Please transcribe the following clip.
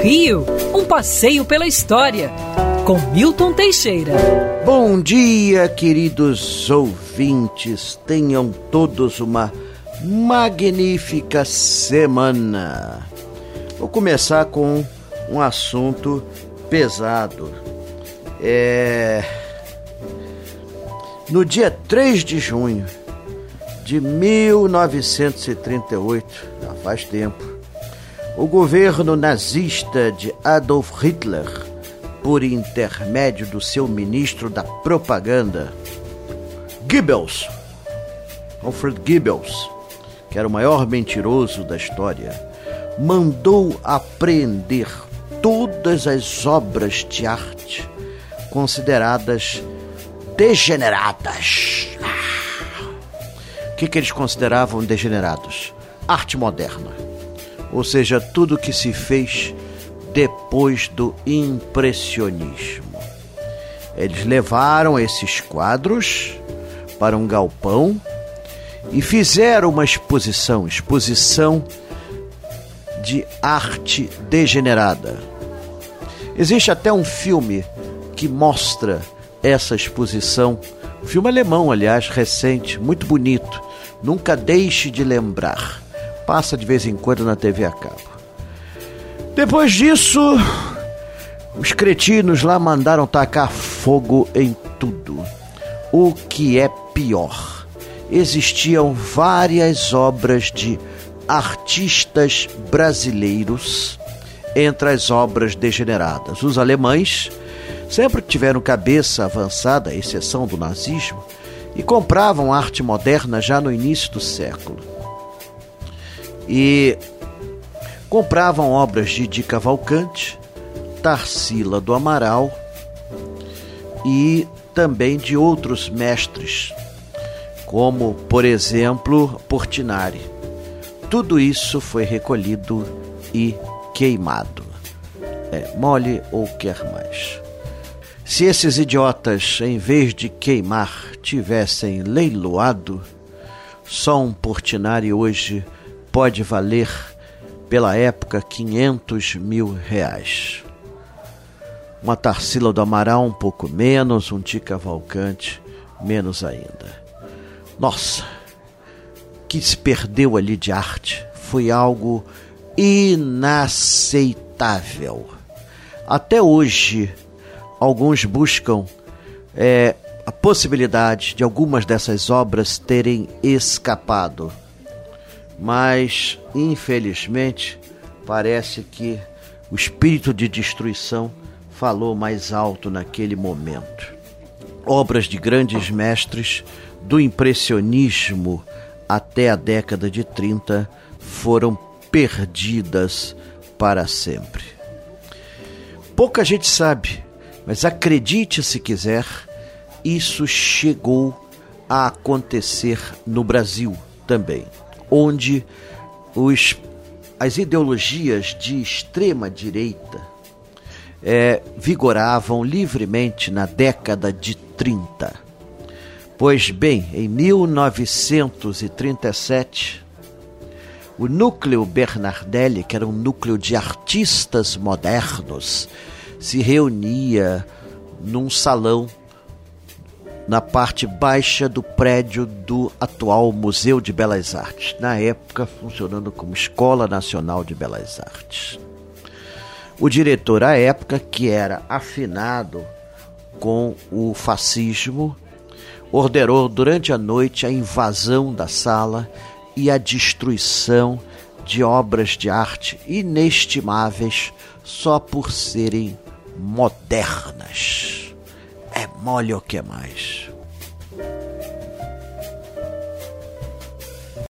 Rio, um passeio pela história, com Milton Teixeira. Bom dia, queridos ouvintes. Tenham todos uma magnífica semana. Vou começar com um assunto pesado. No dia 3 de junho de 1938, já faz tempo, o governo nazista de Adolf Hitler, por intermédio do seu ministro da propaganda, Goebbels, Alfred Goebbels, que era o maior mentiroso da história, mandou apreender todas as obras de arte consideradas degeneradas. O que eles consideravam degenerados? Arte moderna. Ou seja, tudo que se fez depois do impressionismo. Eles levaram esses quadros para um galpão e fizeram uma exposição de arte degenerada. Existe até um filme que mostra essa exposição, um filme alemão, aliás, recente, muito bonito. Nunca deixe de lembrar. Passa de vez em quando na TV a cabo. Depois disso, os cretinos lá mandaram tacar fogo em tudo. O que é pior, existiam várias obras de artistas brasileiros entre as obras degeneradas. Os alemães sempre tiveram cabeça avançada, à exceção do nazismo, e compravam arte moderna já no início do século. E compravam obras de Di Cavalcanti, Tarsila do Amaral e também de outros mestres, como, por exemplo, Portinari. Tudo isso foi recolhido e queimado. Mole ou quer mais. Se esses idiotas, em vez de queimar, tivessem leiloado, só um Portinari hoje pode valer, pela época, R$500 mil. Uma Tarsila do Amaral um pouco menos, um Di Cavalcanti menos ainda. Nossa, que se perdeu ali de arte foi algo inaceitável. Até hoje, alguns buscam a possibilidade de algumas dessas obras terem escapado. Mas, infelizmente, parece que o espírito de destruição falou mais alto naquele momento. Obras de grandes mestres, do impressionismo até a década de 30, foram perdidas para sempre. Pouca gente sabe, mas acredite se quiser, isso chegou a acontecer no Brasil também, onde as ideologias de extrema direita vigoravam livremente na década de 30. Pois bem, em 1937, o Núcleo Bernardelli, que era um núcleo de artistas modernos, se reunia num salão na parte baixa do prédio do atual Museu de Belas Artes, na época funcionando como Escola Nacional de Belas Artes. O diretor à época, que era afinado com o fascismo, ordenou durante a noite a invasão da sala e a destruição de obras de arte inestimáveis só por serem modernas. Mole ou que mais?